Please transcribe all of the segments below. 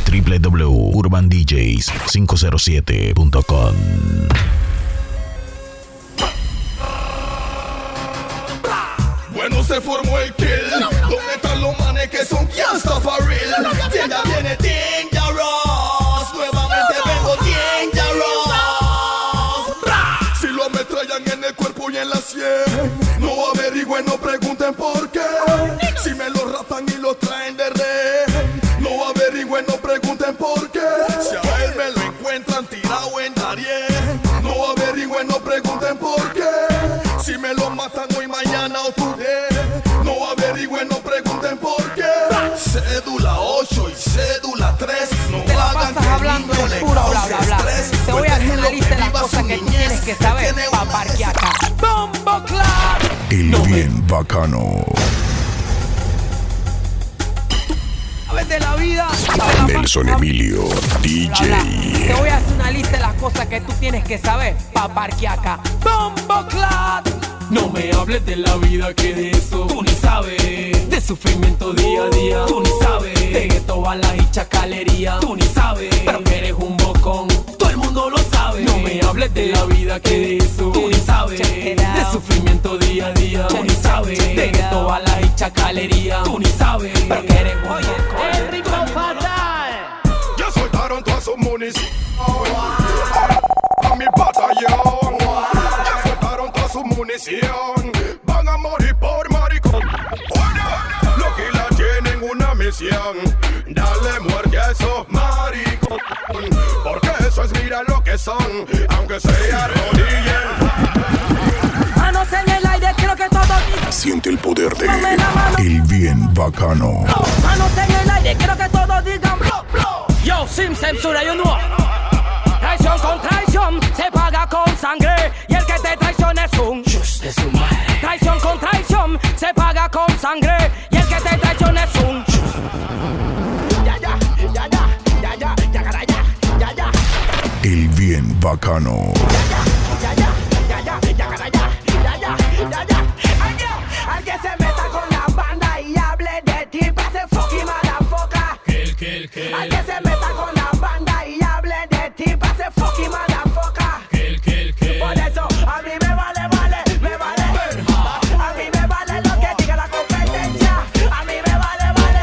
www.urbandjs507.com. Bueno, se formó el kill. ¿Dónde están los manes que son gangsta for real? Ya viene Dangerous. Nuevamente vengo Dangerous. Si lo ametrallan en el cuerpo y en la sien, no averigüen, no pregunten por qué. Si me lo rapan y lo traen de rehén, no averigüen, no pregunten por qué. Si a él me lo encuentran tirado en Darien, no averigüen, no pregunten por qué. Si me lo matan hoy, mañana o today, no averigüen, no pregunten por qué. Cédula 8 y cédula 3, no te la hagan pasas que hablando niño de le puro bla cause bla bla. estrés. Te voy a hacer una lista de las cosas que tú tienes que saber pa' parquear acá. ¡Bombo Clap! El bien bacano. De la vida. Nelson Emilio, DJ. Te voy a hacer una lista de las cosas que tú tienes que saber pa' parquear acá. ¡Bombo Clap! No me hables de la vida, que de eso tú ni sabes. De sufrimiento día a día, tú ni sabes. De gueto, balas y chacalería, tú ni sabes. Pero que eres un bocón, todo el mundo lo sabe. No me hables de la vida, que de eso tú ni sabes. De sufrimiento día a día, tú ni sabes. De gueto, balas y chacalería, tú ni sabes. Pero que eres un bocón. El ritmo fatal. Ya soltaron toda su munición a mi batallón. Ya soltaron toda su munición. Van a morir por maricón. Los que la tienen una misión: dale muerte a esos maricón. Porque eso es, mira lo que son, aunque se arrodillen. Manos en el aire, quiero que todos digan. Siente el poder de el bien bacano. Manos en el aire, quiero que todos digan. Yo, sin censura, you know. Traición con traición se paga con sangre. Y el que te traiciona es un just de su madre. Traición con traición se paga con sangre. Y el que te traiciona es un El bien bacano. Al que se meta con la banda y hable de ti, pase fucking motherfucker. Al que se meta con la banda y hable de ti, pase fucking motherfucker. Por eso a mí me vale. A mí me vale lo que diga la competencia. A mí me vale.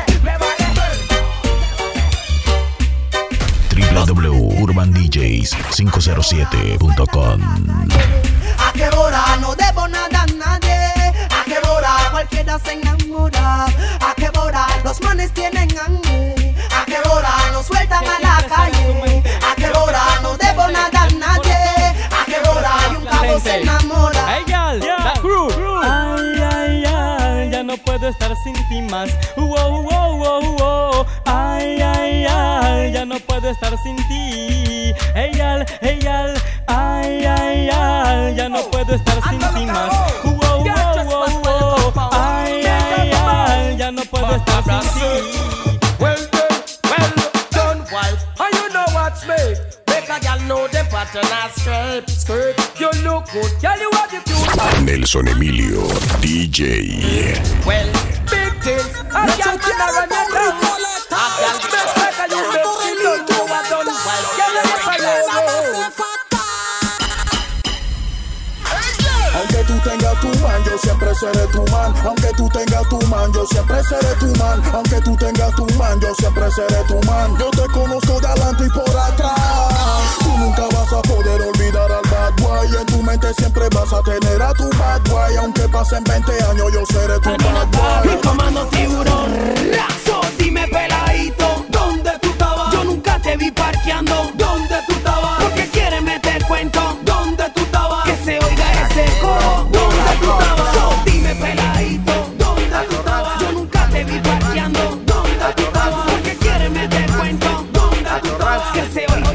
www.urbandjs507.com. A qué hora no debo nada a nadie. A qué hora cualquiera se enamora. A qué hora los manes tienen hambre. A qué hora nos sueltan a la calle. A qué hora no debo nada a nadie. A qué hora y un cabo se enamora. Hey, gal, la crew. Ay, ay, ay, ya no puedo estar sin ti más. Ay, ay, ay, ya no puedo estar sin ti. Hey, gal, ay, ay, ay, ya no puedo estar sin ti más. Ay, ay, ay, ya no puedo estar sin ti. Well done, wife. And you know what's me? Make a girl know the pattern of skirt. You look good, girl, you have the cute. Nelson Emilio, DJ. Well, big things. A girl can run your tongue. A girl best like a you best. She don't know what done. Well, girl, you Aunque tú tengas tu man, yo siempre seré tu man. Aunque tú tengas tu man, yo siempre seré tu man. Aunque tú tengas tu man, yo siempre seré tu man. Yo te conozco de adelante y por atrás. Tú nunca vas a poder olvidar al bad boy. En tu mente siempre vas a tener a tu bad boy. Aunque pasen 20 años, yo seré tu bad boy. Mi comando tiburón. So, dime peladito, ¿dónde tú estabas? Yo nunca te vi parqueando. ¿Dónde tú estabas? Porque quieres meter cuento. ¿Dónde tú estabas? Que se oiga ese coro. ¿Dónde tú estabas? So, dime peladito, ¿dónde tú estabas? Yo nunca te vi parqueando. ¿Dónde tú estabas? Porque quieres meter cuento. ¿Dónde tú estabas? Que se oiga.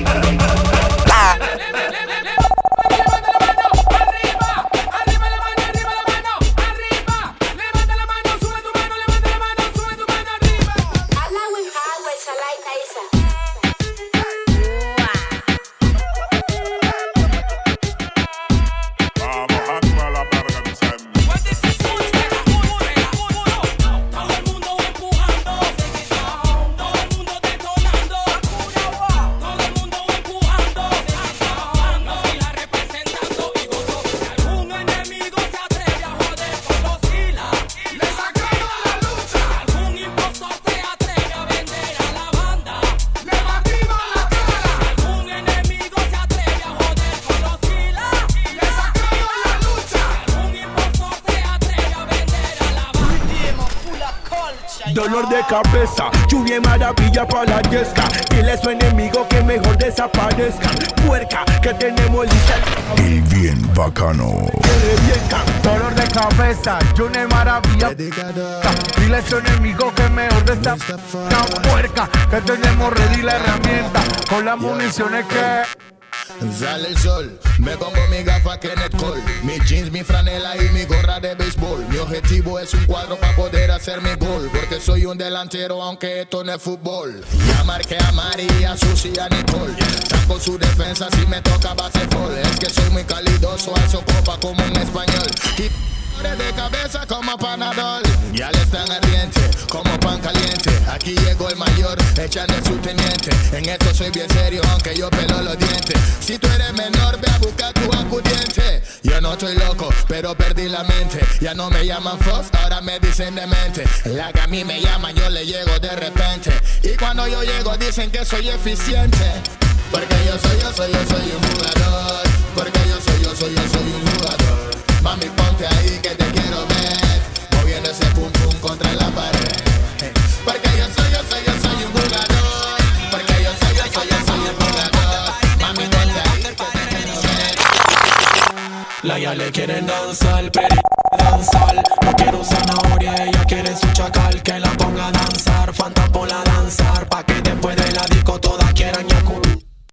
dolor de cabeza. Lluvia y maravilla para la yesca. Dile a su enemigo que mejor desaparezcan. Puerca, que tenemos lista. El bien bacano. Dolor de cabeza, lluvia y maravilla. Dile a su enemigo que mejor desaparezcan. Puerca, que tenemos ready la herramienta. Con las municiones que... Sale el sol, me pongo mi gafa Kenneth Cole, mi jeans, mi franela y mi gorra de béisbol. Mi objetivo es un cuadro para poder hacer mi gol, porque soy un delantero aunque esto no es fútbol. Ya marqué a Mari, a Susi, a Nicole. Saco su defensa si me toca baseball. Es que soy muy calidoso, alzo copa como un español. De cabeza como Panadol. Ya le están ardiente como pan caliente. Aquí llegó el mayor, echando su teniente. En esto soy bien serio, aunque yo pelo los dientes. Si tú eres menor, ve a buscar tu acudiente. Yo no estoy loco, pero perdí la mente. Ya no me llaman Fox, ahora me dicen demente. La que a mí me llaman, yo le llego de repente. Y cuando yo llego dicen que soy eficiente. Porque yo soy un jugador. Porque yo soy un jugador. Mami, ponte ahí que te quiero ver, moviendo ese pum pum contra la pared. Porque yo soy un jugador. Porque yo soy un jugador. Mami, ponte ahí que te quiero ver. La ya le quieren danzar, pero danzar. No quiero zanahoria, ella quiere su chacal. Que la ponga a danzar, Fanta ponla a danzar. Pa' que después de la disco todas quieran yacu.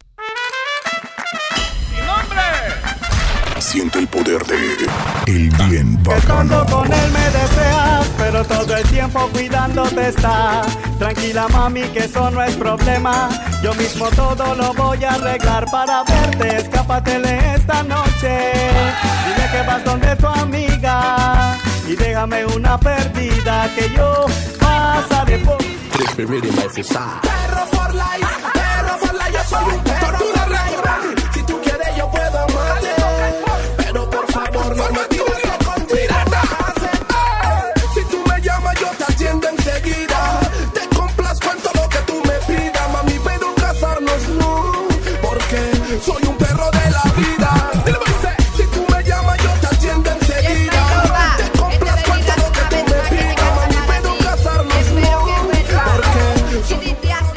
Siente el poder de el bien bacano. Estando con él me deseas, pero todo el tiempo cuidándote está. Tranquila mami, que eso no es problema. Yo mismo todo lo voy a arreglar para verte. Escápatele esta noche. Dile que vas donde tu amiga y déjame una perdida que yo pasaré por. Perro for life, yo soy un perro for life. Si tú quieres yo puedo amarte, pero por favor no me tires que contirata. Si tú me llamas yo te atiendo enseguida. Te complazco en todo lo que tú me pidas. Mami, pero casarnos no, porque soy un perro de la vida. Si tú me llamas yo te atiendo enseguida. Te complazco en todo lo que tú me pidas. Mami, pero casarnos no, porque soy un perro.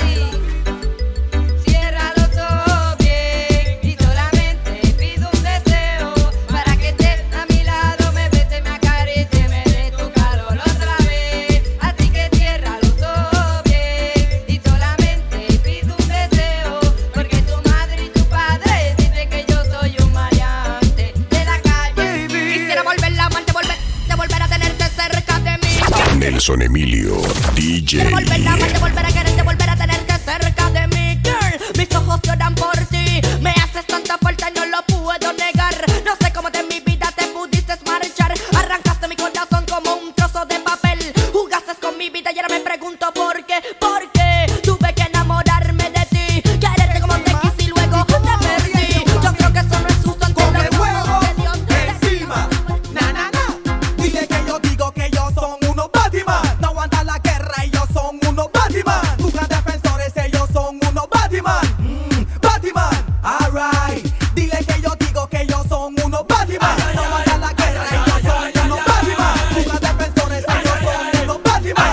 Cierra los ojos bien y solamente pido un deseo para que estés a mi lado, me beses, me acaricies, me des tu calor otra vez. Así que cierra los ojos bien y solamente pido un deseo, porque tu madre y tu padre dicen que yo soy un maleante de la calle. Quisiera volver la amante, volver a tenerte cerca de mí. Nelson Emilio, DJ. Quiero volver a amarte, volver a quererte, volver a tenerte cerca de mí, girl. Mis ojos lloran por ti. Me haces tanta falta y no lo puedo negar. No sé cómo de mi vida te pudiste marchar. Arrancaste mi corazón como un trozo de papel. Jugaste con mi vida y ahora me pregunto por qué. ¿Por qué tuve que enamorarme de ti? Quererte como te quise y luego te perdí. Yo creo que eso no es justo ante Con los el huevo ojos de Dios. encima, na na na. Dile que yo digo que ellos son unos Batman. No aguantan la guerra, ellos son unos Batman. Tus grandes defensores, ellos son unos Batman. Batman, alright. Dile que yo digo que ellos son unos Batman. No aguantan la guerra, ellos son unos Batman. Tus grandes defensores, ellos son unos Batman.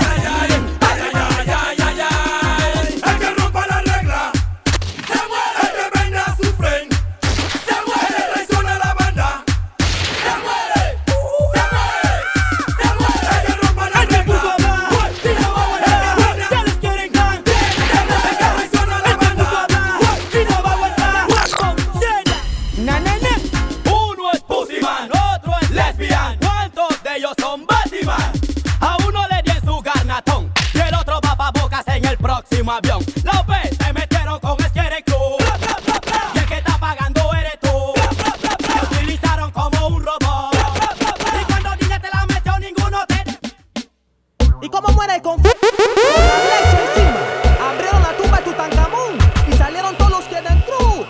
El que rompa la regla se muere. El que venga a su friend se muere. El que traiciona a la banda se muere. Se muere. Se muere. El que rompa la regla se muere. Ya les quieren ganar. El que traiciona a la banda y no va a aguantar. Na, na, na. Uno es Pussyman, otro es lesbian. ¿Cuántos de ellos son Batman? A uno le dieron su garnatón y el otro va pa' bocas en el próximo avión. Los ves se metieron con el Scary Club y el que está pagando eres tú. Te utilizaron como un robot y cuando Dina te la metió ninguno te... ¿Y cómo muere el conflicto? Con la leche encima. Abrieron la tumba de Tutankamón y salieron todos los que dentro.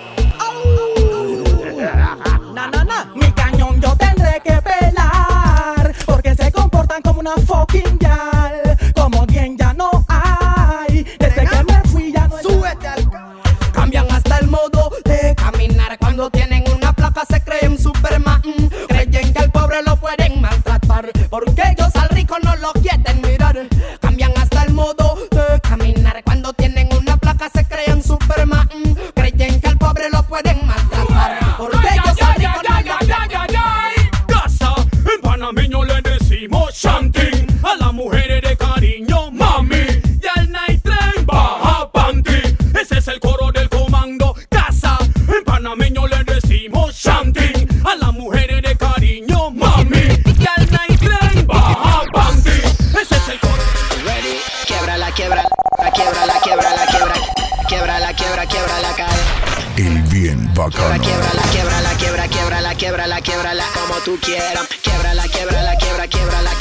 Na na na. Mi cañón yo tendré que pelar, porque se comportan como una fucking gal. Como bien ya no hay. Desde que me fui ya no hay. quiebra la cadera. El bien bacano. Quiebrala, como tú quieras. Quiebrala la cadera. Quiebrala la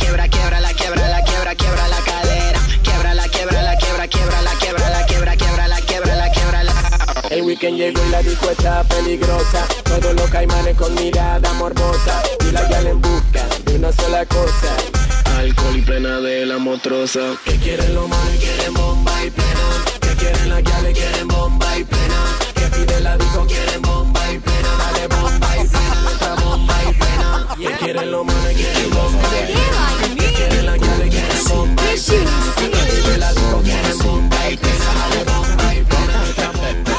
cadera. El weekend llegó y la disco está peligrosa. Todos los caimanes con mirada morbosa. Y la gal en busca de una sola cosa: alcohol y plena de la motrosa. Que quieren los manes, quieren bomba y plena. Que quieren las gales, quieren bomba y plena. Que pide la disco, quieren bomba y plena. Dale bomba y plena, otra bomba y plena. Que quieren los manes, quieren bomba y plena. Que quieren las gales, quieren bomba y plena. Que pide la disco, quieren bomba y plena. Dale bomba y plena, otra bomba.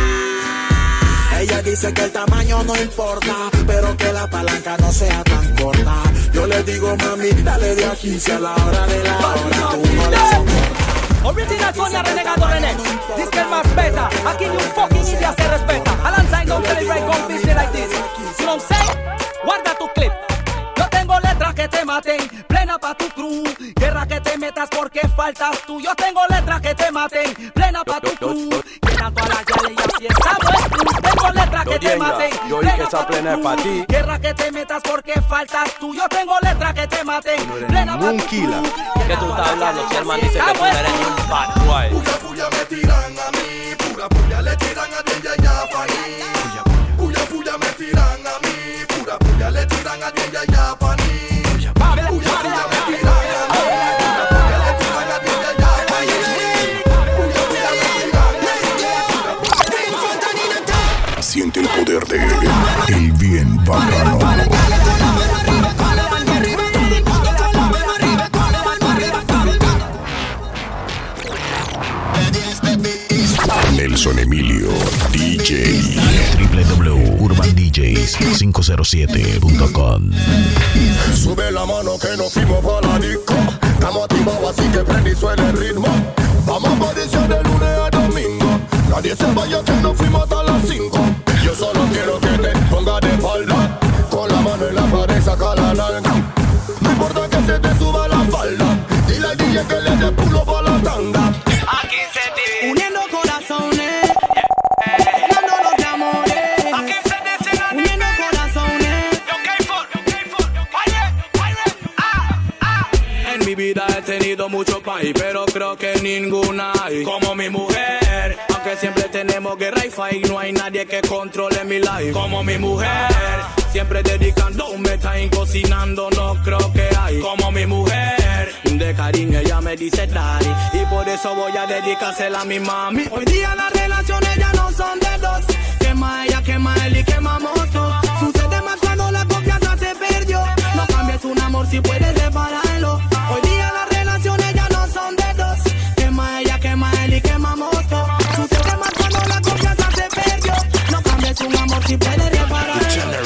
Ella dice que el tamaño no importa, pero que la palanca no sea tan corta. Yo le digo, mami, dale de aquí, si a la hora de la hora tú no la soportas. Original Sonia Renegado René. This que es más beta. Aquí ni un fucking india se respeta. Alan Zayn don't celebrate con business like this. You know what I'm saying? Guarda tu clip. Yo tengo letras que te maten, plena pa' tu crew. Guerra que te metas porque faltas tú. Yo tengo letras que te maten, plena pa' tu crew. Llenando a la yale y así estamos en cruz. Tengo letras que te maten, plena pa' tu crew. Guerra que te metas porque faltas tú. Yo tengo letras que te maten, plena pa' tu crew. ¿Qué tú estás hablando? Si el man dice que tú no eres ni un bad boy. Puya puya me tiran a mí, pura puya le tiran a ella ya pa' mí. Puya puya me tiran a mí, pura puya le tiran a ella ya pa' mí. Puya puya me tiran a mí, pura puya le tiran a ella ya pa' mí. Puya puya me tiran. Siente el poder de el bien bacano. Nelson Emilio, DJ. www.urbandjs507.com. Sube la mano que nos fuimos pa' la disco. Estamos activados así que prende y suena el ritmo. Vamos a aparecer de lunes a domingo. Nadie se vaya que nos fuimos hasta las 5. Yo solo quiero que te pongas de espalda. Con la mano en la pared saca la nalga. No importa que se te suba la falda. Dile al DJ que le dé pulo pa' la tanda. Uniendo corazones, llenándonos de amores. Uniendo corazones. En mi vida he tenido mucho país, pero creo que ninguna hay como mi mujer. Aunque siempre tenemos guerra y fight, no hay nadie que controle mi life como mi mujer. Siempre dedicando un time cocinando, no creo que hay como mi mujer. De cariño ella me dice daddy, y por eso voy a dedicársela a mi mami. Hoy día las relaciones ya no son de dos. Quema ella, quema él y quemamos todo. Sucede más cuando la confianza se perdió. No cambies un amor si puedes repararlo. Hoy día las relaciones ya no son de dos. Quema ella, quema él y quemamos todo. Sucede más cuando la confianza se perdió. No cambies un amor si puedes repararlo.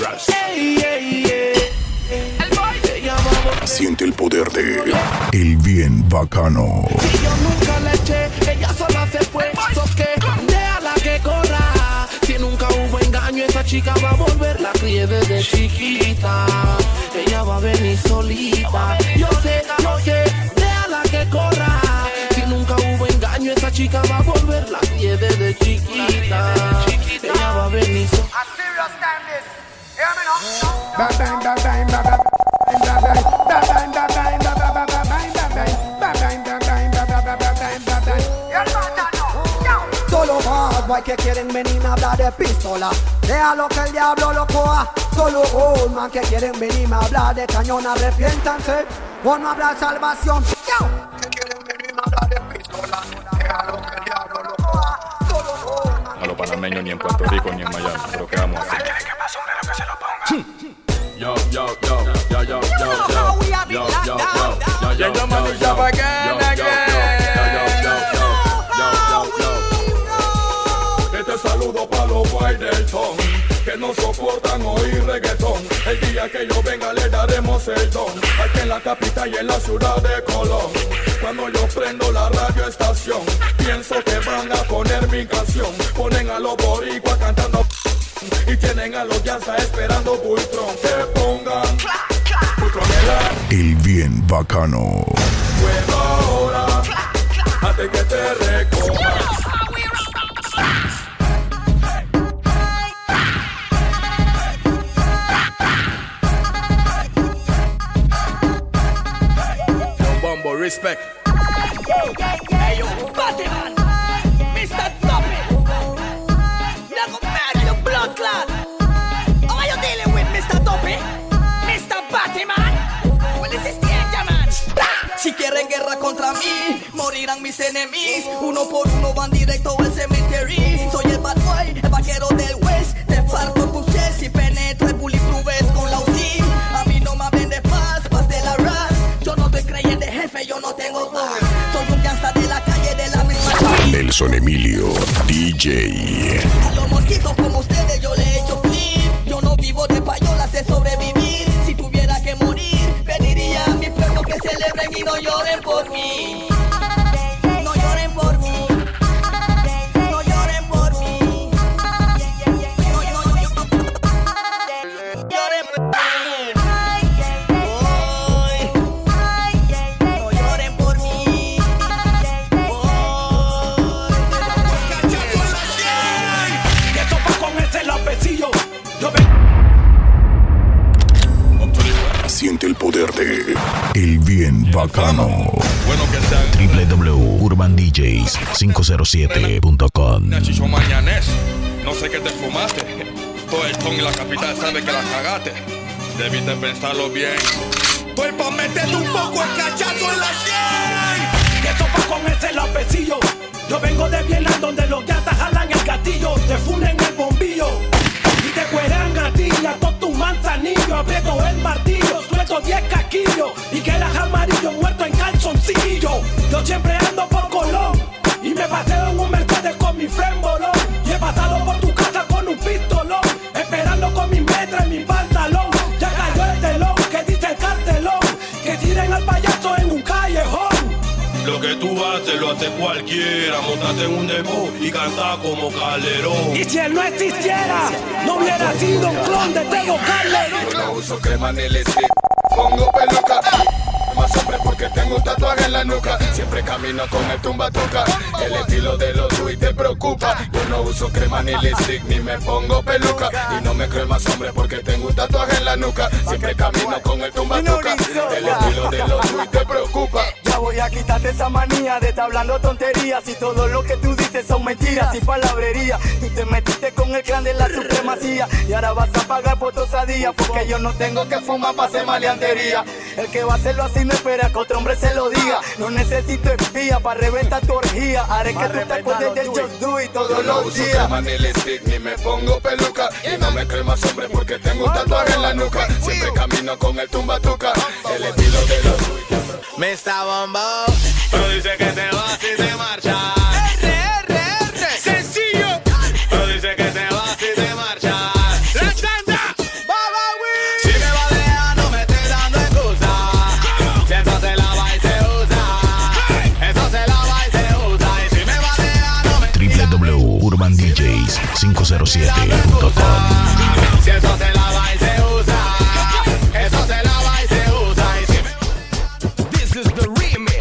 Siente el poder de el bien bacano. Si yo nunca le eché, ella sola se fue. So que déjala que corra. Si nunca hubo engaño, esa chica va a volver. La crié desde chiquita. Ella va a venir solita. Yo sé, déjala que corra. Si nunca hubo engaño, esa chica va a volver. La crié desde chiquita. Ella va a venir solita. Solo bad boy que quieren venir a hablar de pistola. Déjalo que el diablo lo coja. Solo old man que quieren venir a hablar de cañón. Arrepiéntanse o no habrá salvación. Que quieren venir a hablar de pistola. Déjalo que el diablo lo coja. Solo old man. A los panameños ni en Puerto Rico ni en Miami. Pero ¿qué vamos a hacer? ¿Quieren que más hombre lo que se lo ponga? Yo, yo, yo, yo, yo, yo, yo, yo, yo, yo, este saludo pa' los guay del ton, que no soportan oír reggaetón. El día que yo venga le daremos el don, aquí en la capital y en la ciudad de Colón. Cuando yo prendo la radio estación, pienso que van a poner mi canción. Ponen a los boricuas cantando y tienen a los Yanza esperando Bultron. Que pongan Bultron el bien bacano. Juega ahora, antes que te recojas. mis enemigos. Uno por uno van directo al cementerio. Soy el bad boy, el vaquero del West. Te parto tus chest y penetro el bulletproof con la UCI. A mí no me hablen de paz de la ras. Yo no estoy creyendo de jefe, yo no tengo paz. Soy un gangsta de la calle de la misma. Nelson Emilio, DJ. A los mosquitos como ustedes yo le he hecho flip. Yo no vivo de payola, sé sobrevivir. Si tuviera que morir, pediría a mi pueblo que celebren y no lloren por mí. No lloren por mí. No lloren por mí. No lloren por mí. No lloren por mí. Que topa con ese lapecillo. Siente el poder de El Bien Bacano. Bueno que sea www.urbandjs507.com. Nachicho Mañanés, no sé qué te fumaste. Todo el ton y la capital sabe que la cagaste. Debiste pensarlo bien. Estoy pa' meterte un poco el cachazo en la 100. Que topa con ese lapecillo. Yo vengo de Vietnam donde los gatas jalan el gatillo. Te funden el bombillo y te cueran a ti y a todos tus manzanillos. Aprieto el martillo, suelto 10 casquillos y quedas amarillo muerto en calzoncillo. Yo siempre ando por Colón y me paseo en un Mercedes con mi friend Bolón. Y he pasado por tu casa con un pistolón, esperando con mi metra en mi pantalón. Ya cayó el telón que dice el cartelón, que tiren al payaso en un callejón. Lo que tú haces lo hace cualquiera. Montate en un depot y canta como Calderón. Y si él no existiera, no hubiera sido un clon de Tego Calderón. Yo no uso crema ni lipstick, pongo peluca. Más hombre porque tengo un tatuaje en la nuca. Siempre camino con el tumbatuca. El estilo de los Luis te preocupa. Yo no uso crema ni lipstick ni me pongo peluca. Y no me creo más hombre porque tengo un tatuaje en la nuca. Siempre camino con el tumbatuca. El estilo de los Luis te preocupa. Ya voy a quitarte esa manía de estar hablando tonterías. Y todo lo que tú dices son mentiras y palabrería. Tú te metiste con el clan de la supremacía y ahora vas a pagar por tu osadía, porque yo no tengo que fumar para hacer maleantería. El que va a hacerlo así no espera que otro hombre se lo diga. No necesito espía para reventar tu orgía. Haré que tú te acuerdes del Just Do It todos los días. Yo no uso crema ni lipstick ni me pongo peluca. Y no me creo más hombre porque tengo un tatuaje en la nuca. Siempre camino con el tumbatuca. El estilo de los Luis. Mr. Bombo, pero dice que te vas y te marchas. Sencillo. Pero dice que te vas y te marchas. La tanda, si me va a dejar no me estés dando excusa. Si eso se lava y se usa, eso se lava y se usa. Y si me va a dejar no me www.urbandjs507.com. Si eso se lava y se usa, eso se lava y se usa. Y si me... This is the remix.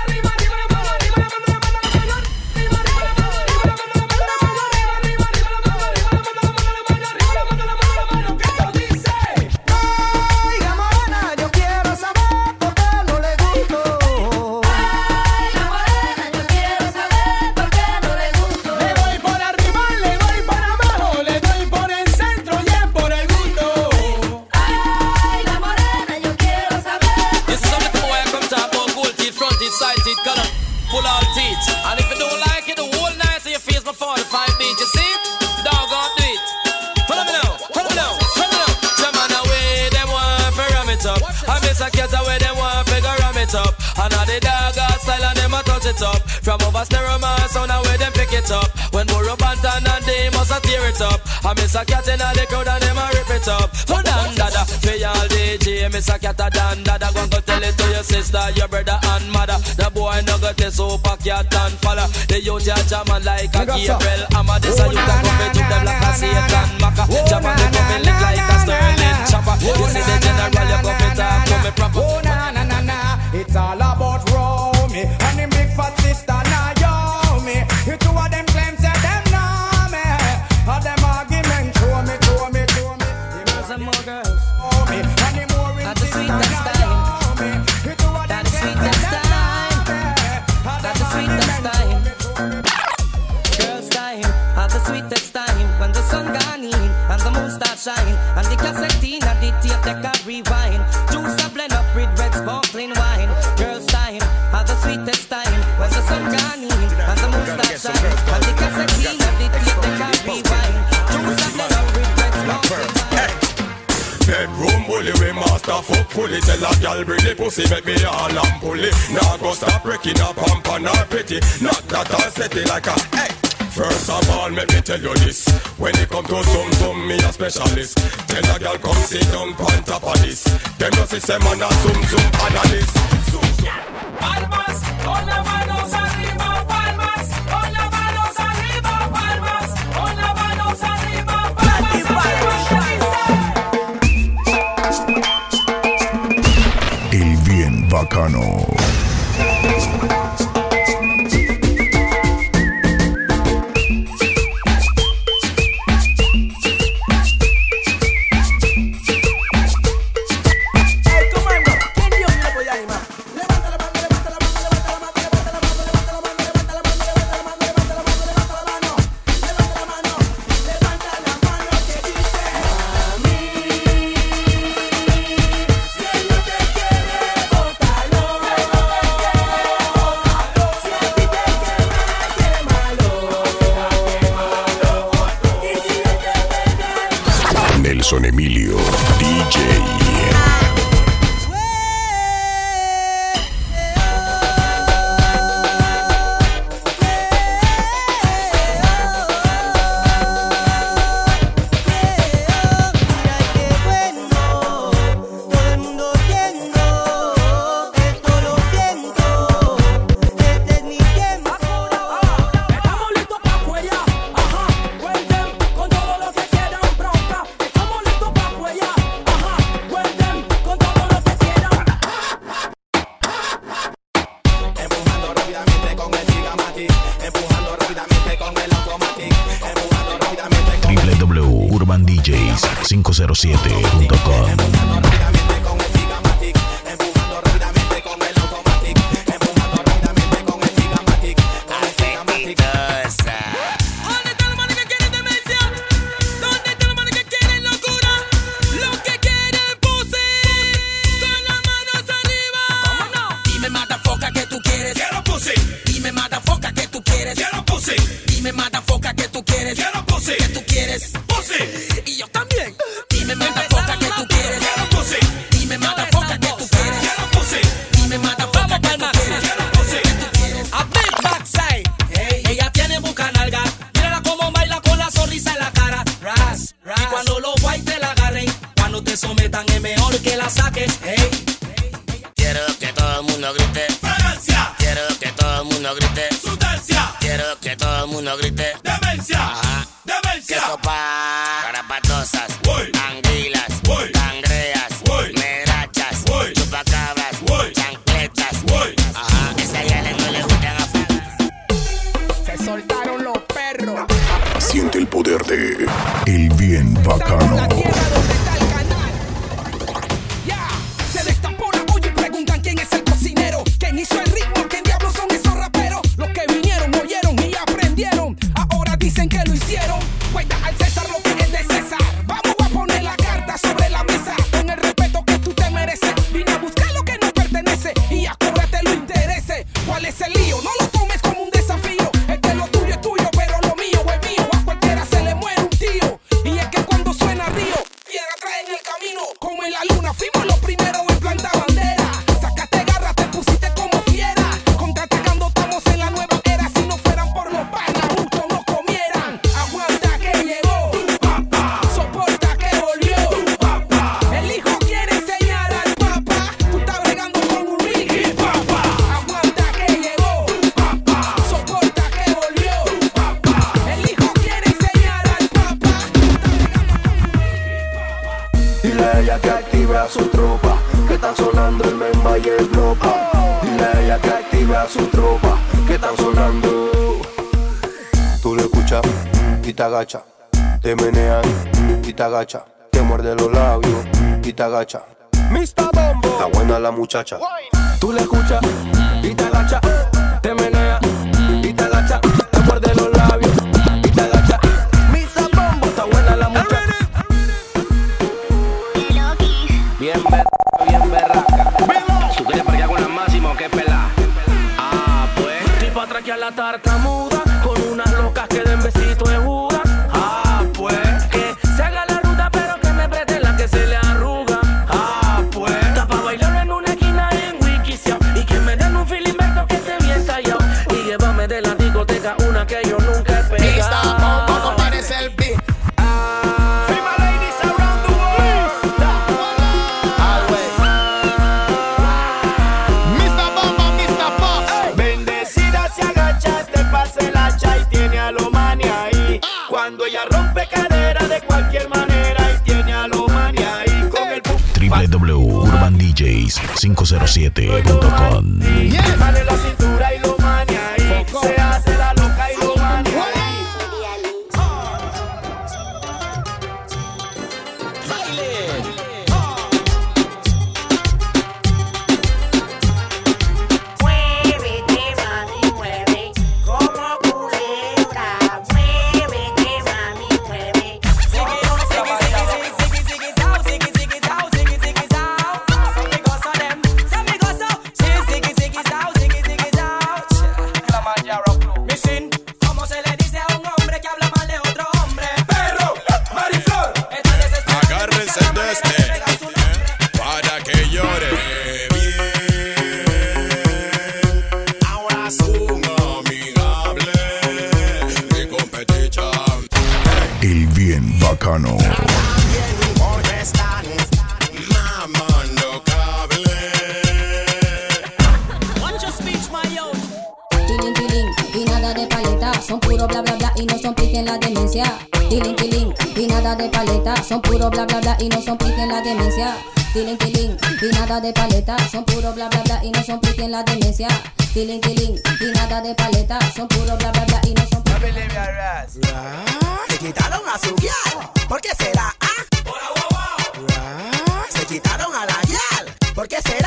Pull out teeth, and if you don't like it, the whole night so you face my 45 beat, you see? Dog on do it. Follow me now, follow me now, follow me now. Some man away, them want to ram it up. I miss a cat away, them want to ram it up. And all the dog out style and them a touch it up. From over stereo man sound away, them pick it up. When Burro Bantan and they must a tear it up. I miss a cat in all the crowd and them a rip it up. So dan dada, for y'all DJ, miss a cat a dan dada. Go tell it to your sister, your brother and mother. The boy no got a super cat and follow. The youth ya jamming like a Gabriel Amma. This a youth a come to them like a Satan Maka. Jamming they come lick like a Sterling chopper. You see the general, you come to talk to me proper. Oh na na na na, it's all about Romy and the big fat sister Naomi. You two of them claims that them know me. All them arguments show me. Girls and more girls. And the more at the sweetest time. At the sweetest time. At the sweetest time. Girls time. At the sweetest time. When the sun gone in and the moon start shine. And the cassette in and the tape they can rewind. Juice a blend up with red sparkling wine. Girls time. At the sweetest time. When the sun gone fully. Tell a girl bring the pussy, make me all and pulley. Now go stop breaking up pump and her pretty. Not that I'll set it like a hey. First of all, let me tell you this. When it come to zum, me a specialist. Tell a girl come sit down on top of this. Them just say man a zum analyst. Palmas, con las manos arriba, palmas, con las manos arriba, palmas, con las manos arriba, palmas, El bien bacano. Nelson Emilio, DJ. www.urbandjs507.com. Sometan es mejor que la saques, hey. Quiero que todo el mundo grite Fragancia. Quiero que todo el mundo grite Sustancia. Quiero que todo el mundo grite Demencia. Ajá. Demencia. Que sopa, carapatosas, anguilas, cangreas, merachas, chupacabras, chancletas. Ajá. Esa ya no le gustan a Se soltaron los perros. Siente el poder de El bien bacano. Hizo el ritmo, ¿qué diablos son esos raperos? Los que vinieron, oyeron y aprendieron. Ahora dicen que lo hicieron. Cuenta al César lo que es de César. Vamos a poner la carta sobre la mesa. Con el respeto que tú te mereces. Vine a buscar lo que no pertenece. Y acuérdate lo interese. ¿Cuál es el lío? No lo tomes como un desafío. Es que lo tuyo es tuyo, pero lo mío es mío. A cualquiera se le muere un tío. Y es que cuando suena río, piedra trae en el camino. Como en la luna, fuimos los primeros en plantar bandera. Sacaste garra, te pusiste como fiera. Contraatacando, estamos en la nueva era. Si no fueran por los panas, justo no comieran. Aguanta que llegó, soporta que volvió. El hijo quiere enseñar al papá. Tú estás bregando con un Ricky, papá. Aguanta que llegó, soporta que volvió. El hijo quiere enseñar al papá. Dile a ella que active a su tropa, que está sonando el Memba y el Blopa. Dile a ella que active a su tropa, que está sonando. Tú lo escuchas y te agacha, te menean y te agacha, te muerde los labios y te agacha. Mr. Bombo, está buena la muchacha. Tú le escuchas y te agacha, te menea y te agacha, te muerde los labios y te agacha. Mr. Bombo, está buena la muchacha. bien berraca. ¿Tú quieres parquear con la máxima o qué pelá? Ah, pues. Y pa' traquear la tartamuda con unas locas que den besitos de judas. Ah, pues. Que se haga la ruta pero que me preste la que se le arruga. Ah, pues. Está Cuando ella rompe cadera de cualquier manera y tiene a lo mani ahí con el www.urbandjs507.com. Vale la cintura y lo mani ahí. Se hace la loca y lo mani ahí. El bien bacano. Tiling, tiling, y nada de paleta, son puro bla bla bla y no son pique en la demencia. Tiling, tiling, y nada de paleta, son puro bla bla bla y no son pique en la demencia. Tiling, tiling, y nada de paleta, son puro bla bla bla y no son pique en la demencia. Tiling, tiling, y nada de paleta, son puro bla bla bla y no son pique. Se quitaron a su guial, ¿por qué será? Se quitaron a la guial, ¿por qué será?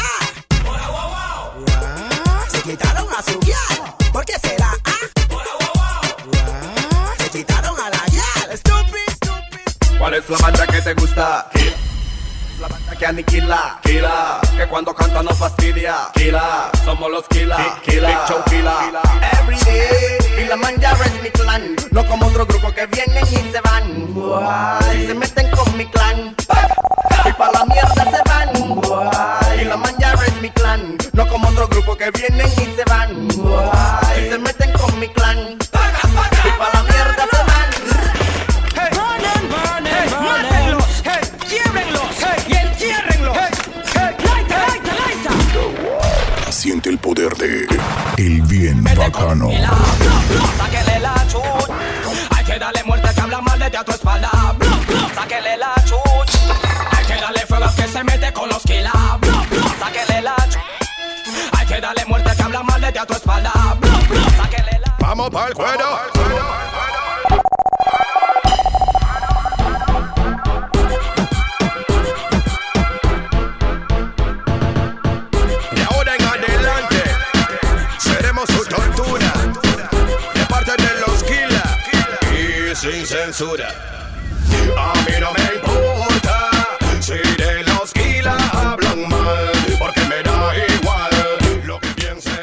Se quitaron a su guial, ¿por qué será? Se quitaron a la guial, stupid. ¿Cuál es la banda que te gusta? La banda que aniquila, Killa, que cuando canta no fastidia, Killa, somos los Killa, Killa, Big Show Killa. Every day, Kilimanjaro es mi clan, no como otro grupo que vienen y se van. Si se meten con mi clan, y pa' la mierda se van. Kilimanjaro es mi clan, no como otro grupo que vienen y se van. Si se meten con mi clan, y pa' la mierda se van. Mátenlos, quiebrenlos y entiérrenlos. Siente el poder de El bien bacano. Sáquele la chuch. Hay que darle muerte que habla mal de a tu espalda. Sáquele la chuch. Hay que darle fuego que se mete con los Killa. Sáquele la chuch. Hay que darle muerte que habla mal de a tu espalda. Sáquele la. Vamos pa'l cuero. Y ahora en adelante seremos su tortura de parte de los Killa y sin censura. A mí no me importa si de los Killa hablan mal, porque me da igual lo que piensen.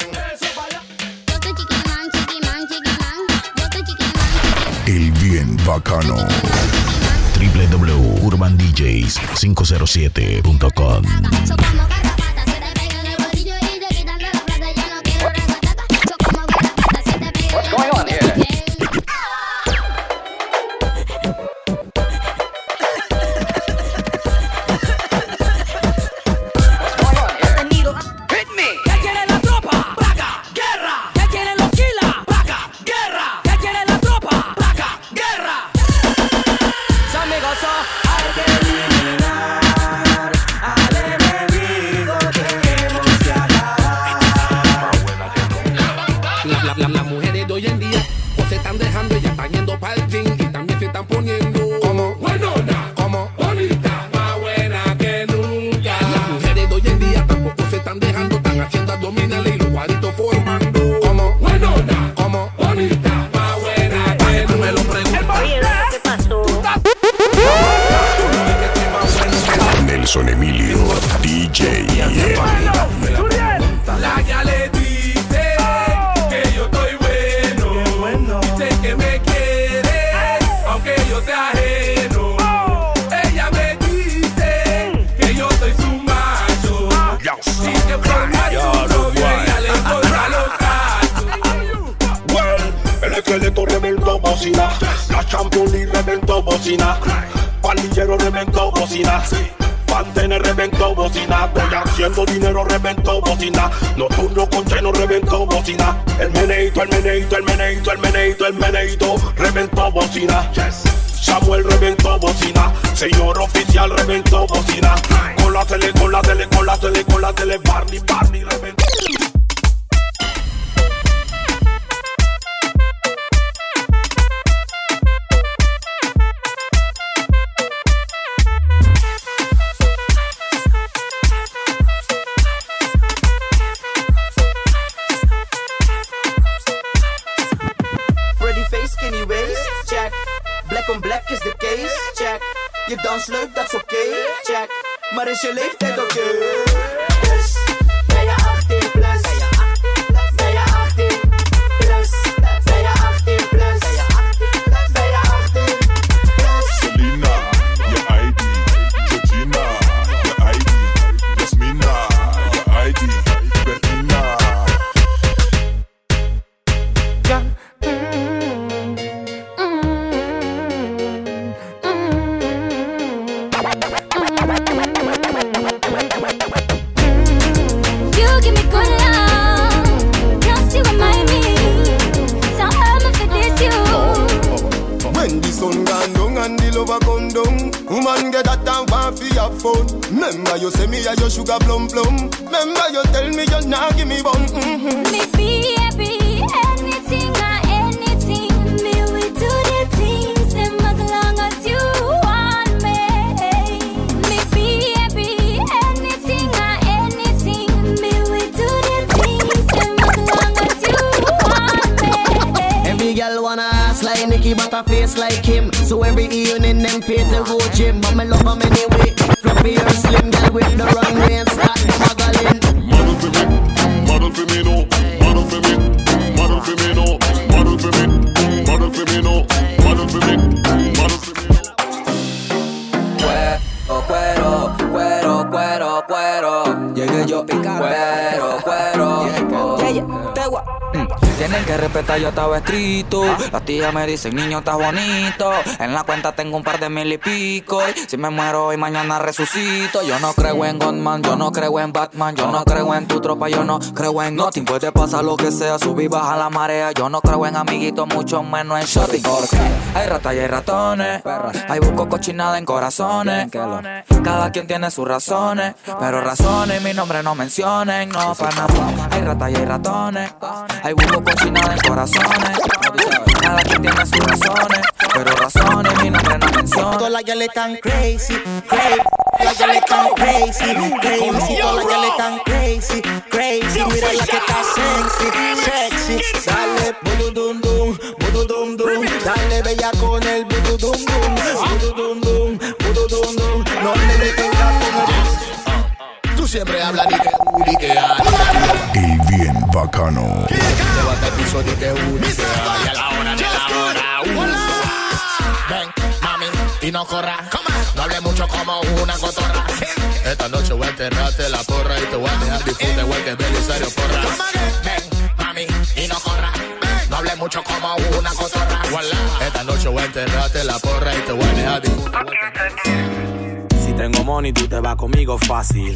El bien bacano. www.urbandjs507.com. What's going on here? Hit me. ¿Qué quiere la tropa? Placa, guerra. ¿Qué quieren los Killa? Placa, guerra. ¿Qué quiere la tropa? Placa, guerra. Amigoso, hay que eliminar al enemigo, tenemos que acabar. Las mujeres de hoy en día o se están dejando, ellas están yendo para el gym y también se están poniendo como buenona, como bonita, más buena que nunca. Las mujeres de hoy en día tampoco se están dejando, están haciendo abdominales y los cuadritos formando como buenona, como bonita, más buena que nunca. Me lo pregunto. ¿Qué pasó? Nelson Emilio, DJ. La ya le dice que yo estoy bueno, dice que me quiere, aunque yo sea ajeno. Ella me dice que yo soy su macho, y que por macho novio ella le encontra los cachos. El esqueleto reventó bocina, la champoli reventó bocina, pandillero reventó bocina, Pantene reventó bocina. Estoy haciendo dinero, reventó bocina. Nocturno con cheno, reventó bocina. El meneito, el meneito, el meneito, el meneito, el meneito, reventó bocina. Samuel reventó bocina. Señor oficial reventó bocina. Con la tele, con la tele, con la tele, con la tele. Barney, Barney reventó. Skinny waist, check. Black on black is the case, check. Je dans leuk, dat is oké, check. Maar is je leeftijd oké? Dus ben je 18 plus? Ben je 18 plus? Ben je 18 plus? Ben je 18 plus? Selena, je ID. Georgina, je ID. Jasmina, je ID. Bertina. Ja. Woman get that and want for your phone. Remember you say me a your sugar plum plum. Remember you tell me you not give me bun. Me be happy, anything or anything. Me we do the things them as long as you want me. Me be happy, anything or anything. Me we do the things them as long as you want me. Every girl wanna ass like Nicki but a face like him. So every evening them pay to go gym. But me love them anyway. Fluffy or slim girl with the runway and start the modeling. Model for me, model for me no. Model for me, model for me no. Model for me, model for me no. Model for me, model for me. Cuero, cuero, cuero, cuero. Llegué yo picante. Cuero, cuero. Te voy. Tienen que respetar, yo estaba escrito. Las tías me dicen, niño, estás bonito. En la cuenta tengo un par de mil y pico. Y si me muero hoy, mañana resucito. Yo no creo en Godman, yo no creo en Batman. Yo no creo en tu tropa, yo no creo en nothing. Puede pasar lo que sea, subir, baja la marea. Yo no creo en amiguitos, mucho menos en shopping. Porque hay ratas y hay ratones. Hay busco cochinada en corazones. Cada quien tiene sus razones. Pero razones, mi nombre no mencionen. No, para nada. Hay ratas y hay ratones. Hay busco cochinada en corazones. Cada quien tiene sus razones. Pero razones, mi nombre no menciona. Todas las girls están crazy, crazy. Las girls están crazy, crazy. Todas las girls están crazy, crazy. Mira la que está sexy, sexy. Dale, bududum dum, bududum dum. Dale bella con el bududum dum, bududum dum, bududum dum. No me detengas con el. Tú siempre hablas ni que hay. El bien bacano. Llévate el piso ni que hay. A la hora de la hora. Ven, mami, y no corras. No hables mucho como una cotorra. Esta noche voy a enterrarte la porra y te voy a dejar disfrute igual que Belisario Porra. Ven, mami, y no corras. No hables mucho como una cotorra. Esta noche voy a enterrarte la porra y te voy a dejar disfrute igual que... Si tengo money, tú te vas conmigo fácil.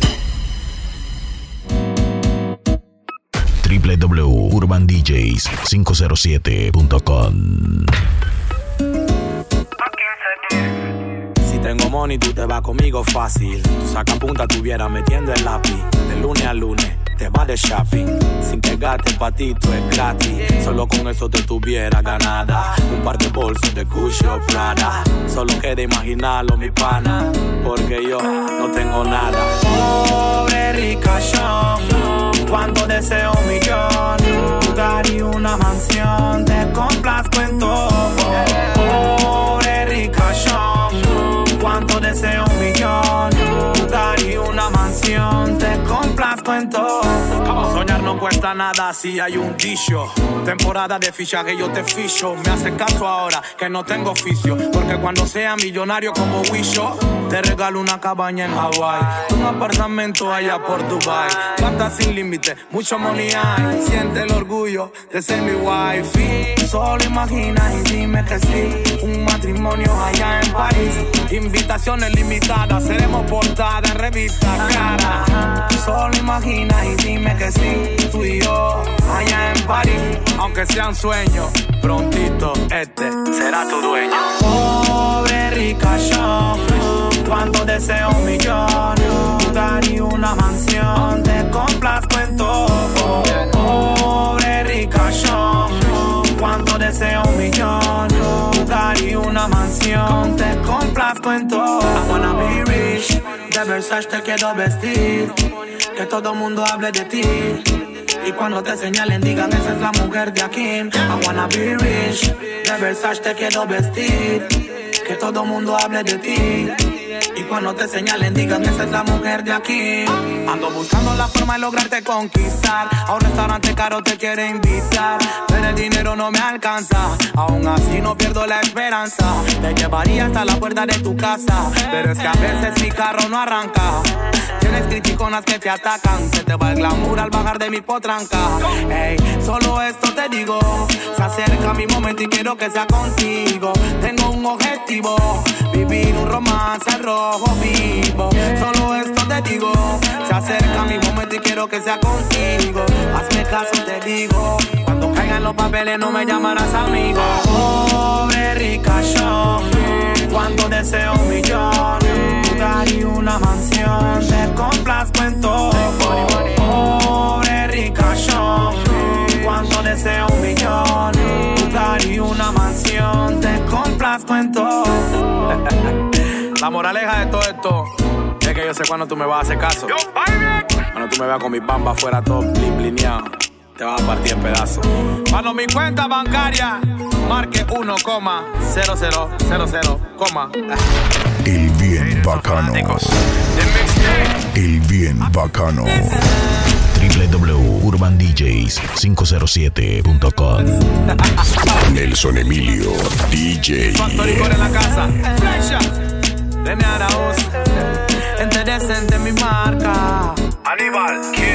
www.urbandjs507.com. Si tengo money, tú te vas conmigo fácil. Tú saca punta, tuviera metiendo el lápiz. De lunes a lunes, te vas de shopping. Sin que gastes pa' ti, tú es gratis. Solo con eso te tuviera ganada. Un par de bolsos de Gucci o Prada. Solo queda imaginarlo, mi pana. Porque yo no tengo nada. Pobre ricachón, cuando deseo un millón, lugar y una mansión, te complazco en todo. Pobre ricachón, cuando deseo un millón, lugar y una mansión, te complazco en todo. Soñar no cuesta nada si hay un dicho. Temporada de fichaje yo te ficho. Me hace caso ahora que no tengo oficio, porque cuando sea millonario como Wisho, te regalo una cabaña en Hawái, un apartamento allá por Dubai. Plata sin límite, mucho money hay. Siente el orgullo de ser mi wifi. Solo imagina y dime que sí. Un matrimonio matrimonio allá en París. Invitaciones limitadas, seremos portada en revista cara. Solo imagina y dime que sí, tú y yo allá en París. Aunque sea un sueño, prontito este será tu dueño. Pobre rica yo, cuánto deseo un millón, lugar y una mansión, te complazco en todo. Pobre rica yo, cuánto deseo un millón, lugar y una mansión, te complazco en todo. I wanna be rich, de Versace te quiero vestir, que todo mundo hable de ti. Y cuando te señalen digan esa es la mujer de aquí. I wanna be rich, de Versace te quiero vestir, que todo mundo hable de ti. Y cuando te señalen digan esa es la mujer de aquí. Ando buscando la forma de lograrte conquistar. A un restaurante caro te quiere invitar, pero el dinero no me alcanza. Aún así no pierdo la esperanza. Te llevaría hasta la puerta de tu casa, pero es que a veces mi carro no arranca. Tienes criticonas que te atacan, se te va el glamour al bajar de mi potranca. Ey, solo esto te digo, se acerca mi momento y quiero que sea contigo. Tengo un objetivo, vivir un romance rojo vivo. Solo esto te digo, se acerca mi momento y quiero que sea contigo. Hazme caso te digo, cuando caigan los papeles no me llamarás amigo. Pobre rica yo, cuando deseo un millón, lugar y una mansión, te complazco en todo. Pobre rica yo, cuando deseo un millón, lugar y una mansión, te complazco en todo. La moraleja de todo esto es que yo sé cuando tú me vas a hacer caso. Cuando tú me veas con mi bamba afuera todo blineado, te vas a partir en pedazos. Cuando mi cuenta bancaria marque 1,0000, el bien bacano. El bien bacano. www.urbandjs507.com. Nelson Emilio DJ. Factoricor en la casa. Flecha. Deme a la voz. Interesen de mi marca. Aníbal.